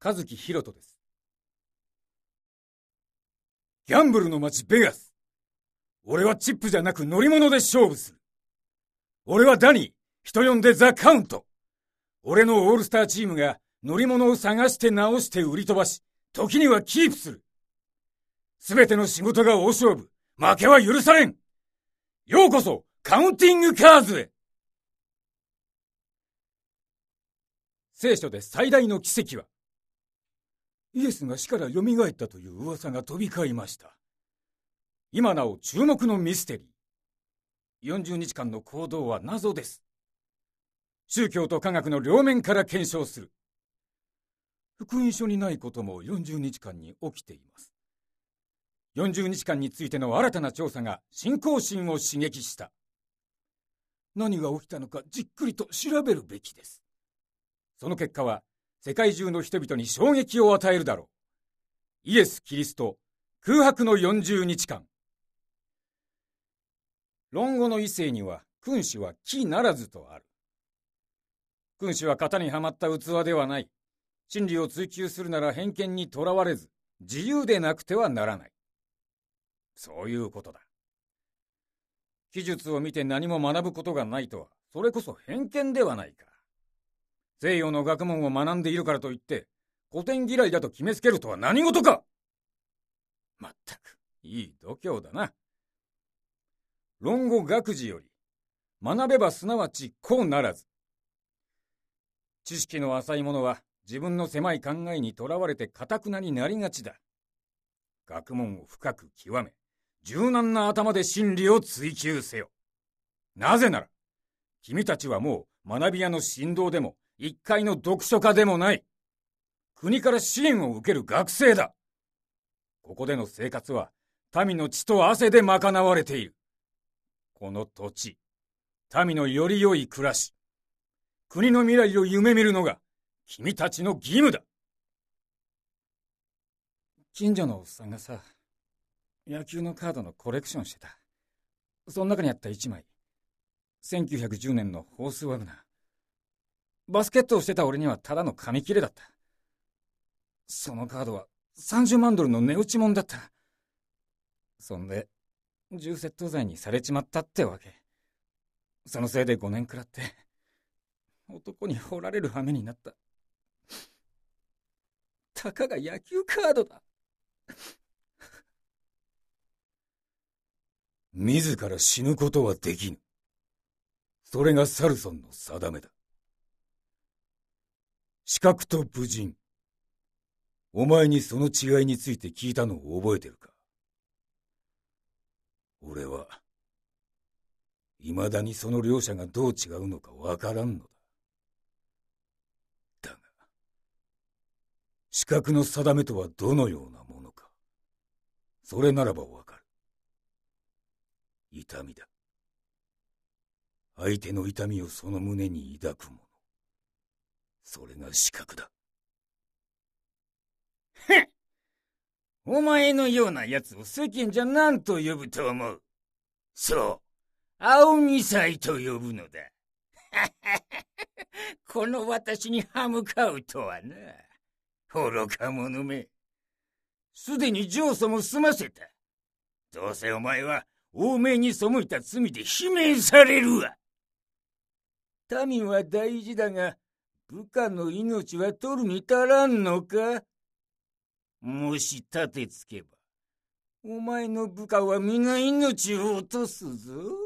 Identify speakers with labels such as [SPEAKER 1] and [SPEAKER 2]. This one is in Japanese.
[SPEAKER 1] 和樹博人です。ギャンブルの街ベガス。俺はチップじゃなく乗り物で勝負する。俺はダニー、人呼んでザ・カウント。俺のオールスターチームが乗り物を探して直して売り飛ばし、時にはキープする。すべての仕事が大勝負。負けは許されん。ようこそ、カウンティングカーズへ。聖書で最大の奇跡は、イエスが死から蘇ったという噂が飛び交いました。今なお注目のミステリー。40日間の行動は謎です。宗教と科学の両面から検証する。福音書にないことも40日間に起きています。40日間についての新たな調査が信仰心を刺激した。何が起きたのかじっくりと調べるべきです。その結果は世界中の人々に衝撃を与えるだろう。イエス・キリスト空白の40日間。論語の異性には君主は木ならずとある。君主は型にはまった器ではない。真理を追求するなら偏見にとらわれず自由でなくてはならない。そういうことだ。記述を見て何も学ぶことがないとは、それこそ偏見ではないか。西洋の学問を学んでいるからといって古典嫌いだと決めつけるとは何事か。まったくいい度胸だな。論語学事より学べばすなわちこうならず。知識の浅い者は自分の狭い考えにとらわれて頑なになりがちだ。学問を深く極め柔軟な頭で真理を追求せよ。なぜなら君たちはもう学び屋の神童でも一介の読書家でもない。国から支援を受ける学生だ。ここでの生活は民の血と汗で賄われている。この土地、民のより良い暮らし、国の未来を夢見るのが君たちの義務だ。近所のおっさんがさ、野球のカードのコレクションしてた。その中にあった1枚。1910年のホースワグナー。バスケットをしてた俺にはただの紙切れだった。そのカードは30万ドルの値打ちもんだった。そんで、銃窃盗罪にされちまったってわけ。そのせいで5年食らって、男に掘られる羽目になった。たかが野球カードだ。
[SPEAKER 2] 自ら死ぬことはできぬ。それがサルソンの定めだ。視覚と武人。お前にその違いについて聞いたのを覚えてるか？俺は、未だにその両者がどう違うのかわからんのだ。だが、視覚の定めとはどのようなものか、それならばわかる。痛みだ。相手の痛みをその胸に抱くもの。それが視覚だ。
[SPEAKER 1] へっ！お前のような奴を世間じゃ何と呼ぶと思う？そう、青二歳と呼ぶのだ。この私に歯向かうとはな。愚か者め。すでに上訴も済ませた。どうせお前は欧米に背いた罪で罷免されるわ。民は大事だが、部下の命は取るに足らんのか？もし立てつけば、お前の部下は皆命を落とすぞ。